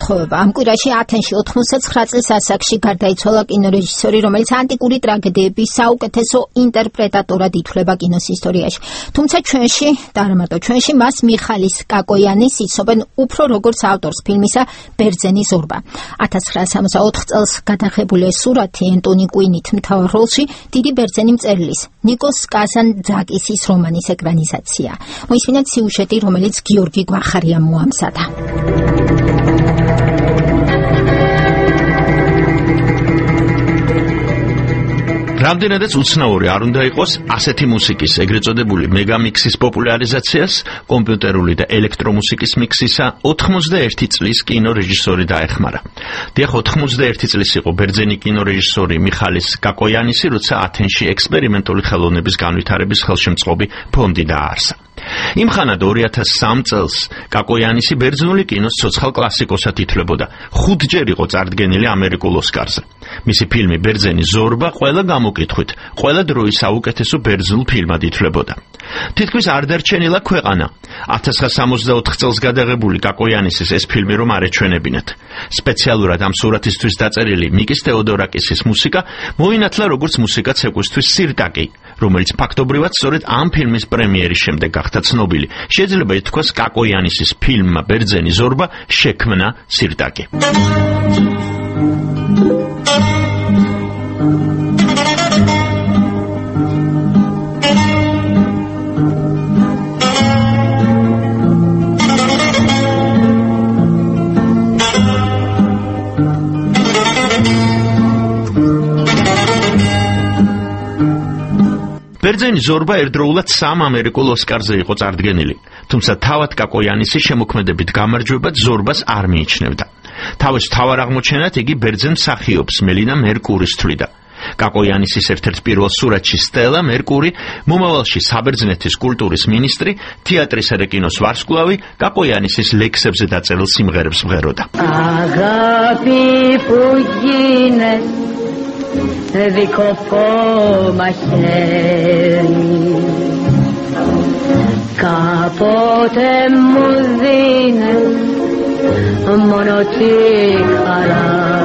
მოთხოვება. ამ კვირაში ათენში 99 წლის ასაკში გარდაიცვალა კინორეჟისორი, რომელიც ანტიკური ტრაგედიების საუკეთესო ინტერპრეტატორად ითვლება კინოს ისტორიაში. თუმცა ჩვენში და არა მარტო ჩვენში მას მიხალის კაკოიანის იცნობენ უფრო როგორც ავტორს ფილმისა ბერძენი ზორბა. 1964 წელს გადაღებული ეს სურათი ენტონი კვინით მთავარ როლში დიდი ბერძენი მწერლის ნიკოს კაზანძაკისის რომანის ეკრანიზაცია. მოისმინეთ სიუჟეტი, რომელიც გიორგი გვახარიამ მოამზადა. რამდენადაც უცნაური არ უნდა იყოს ასეთი მუსიკის, ეგრეთ წოდებული მეგამიქსის პოპულარიზაციას, კომპიუტერული და ელექტრომუსიკის მიქსისა 91 წლის კინორეჟისორი დაეხმარა. დიახ, 91 წლის იყო ბერძენი კინორეჟისორი მიხალის კაკოიანისი, როცა ათენში ექსპერიმენტული ხელოვნების განვითარების ხელშემწყობი ფონდი დააარსა. იმხანად 2003 წელს კაკოიანისი ბერძნული კინოს ცოცხალ კლასიკოსად ითვლებოდა. 5 ჯერ იყო წარდგენილი ამერიკულ ოსკარზე. მისი ფილმი ბერძენი ზორბა ყველა გამოკითხვით, ყველა დროის საუკეთესო ბერძნულ ფილმად ითვლებოდა. თითქმის არ დარჩენილა ქვეყანა 1964 წელს გადაღებული კაკოიანისის ეს ფილმი რომ არ ეჩვენებინათ. სპეციალურად ამ სურათისთვის დაწერილი მიკის თეოდორაკისის მუსიკა მოინათლა როგორც მუსიკა ცეკვისთვის სირტაკი, რომელიც ფაქტობრივად სწორედ ამ ფილმის პრემიერის შემდეგ გახდა ცნობილი. შეიძლება ითქვას კაკოიანისის ფილმმა ბერძენი ზორბა შექმნა სირტაკი. ბერძენი ზორბა ერთდროულად 3 ამერიკულ ოსკარზე იყო წარდგენილი, თუმცა თავად კაკოიანისი შემოქმედებით გამარჯვებად ზორბას არ მიიჩნევდა. თავის მთავარ აღმოჩენად იგი ბერძენ მსახიობს მელინა მერკურის თვლიდა. კაკოიანისის ერთ-ერთ პირველ სურათში სტელა მერკური, მომავალში საბერძნეთის კულტურის მინისტრი, თეატრისა და კინოს ვარსკვლავი, კაკოიანისის ლექსებზე დაწერილ სიმღერებს მღეროდა. Δίκοπο μαχαίρι κάποτε μου δίνε μόνο τη χαρά.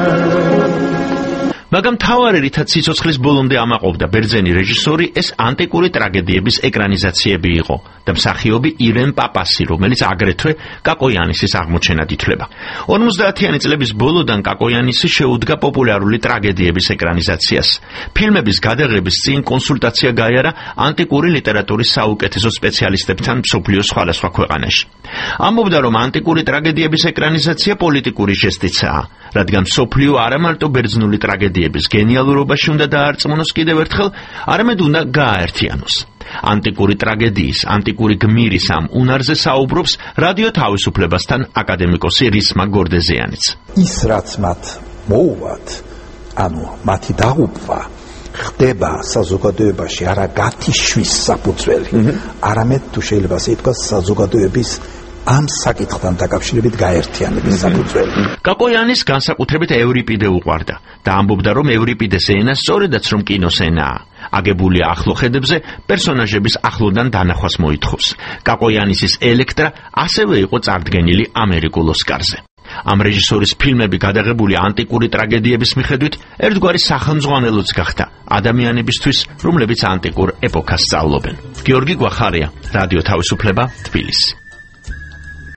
მაგრამ თავარი რითაც სიცოცხლის ბოლომდე ამაყობდა ბერძენი რეჟისორი, ეს ანტიკური ტრაგედიების ეკრანიზაციები იყო და მსახიობი ირენ პაპასი, რომელიც აგრეთვე კაკოიანისის აღმოჩენად ითვლება. 50-იანი წლების ბოლოდან კაკოიანისი შეუდგა პოპულარული ტრაგედიების ეკრანიზაციას. ფილმების გადაღების წინ კონსულტაცია გაიარა ანტიკური ლიტერატურის საუკეთესო სპეციალისტებთან მსოფლიოს სხვადასხვა ქვეყანაში. ამბობდა, რომ ანტიკური ტრაგედიების ეკრანიზაცია პოლიტიკური ჟესტიცაა, რადგან მსოფლიო არა მარტო ბერძნული ტრაგედიების გენიალურობაში უნდა დაარწმუნოს კიდევ ერთხელ, არამედ უნდა გააერთიანოს. ანტიკური ტრაგედიის, ანტიკური გმირის ამ უნარზე საუბრობს რადიო თავისუფლებასთან აკადემიკოსი რისმა გორდეზიანიც. ის რაც მათ მოუვათ, ანუ მათი დაღუპვა ხდება საზოგადოებაში არა გათიშვის საფუძველი, არამედ თუ შეიძლება ასე ითქვას საზოგადოების ამ საკითხთან დაკავშირებით გაერთიანების საფუძველი. კაკოიანის განსაკუთრებით ევრიპიდე უყვარდა და ამბობდა, რომ ევრიპიდეს ენა სწორედაც რომ კინოს ენაა. აგებულია ახლო ხედებზე, პერსონაჟების ახლოდან დანახვას მოითხოვს. კაკოიანისის ელექტრა ასევე იყო წარდგენილი ამერიკულ ოსკარზე. ამ რეჟისორის ფილმები გადაღებული ანტიკური ტრაგედიების მიხედვით ერთგვარი სახელმძღვანელოც გახდა ადამიანებისთვის, რომლებიც ანტიკურ ეპოქას სწავლობენ. გიორგი გვახარია, რადიო თავისუფლება, თბილისი.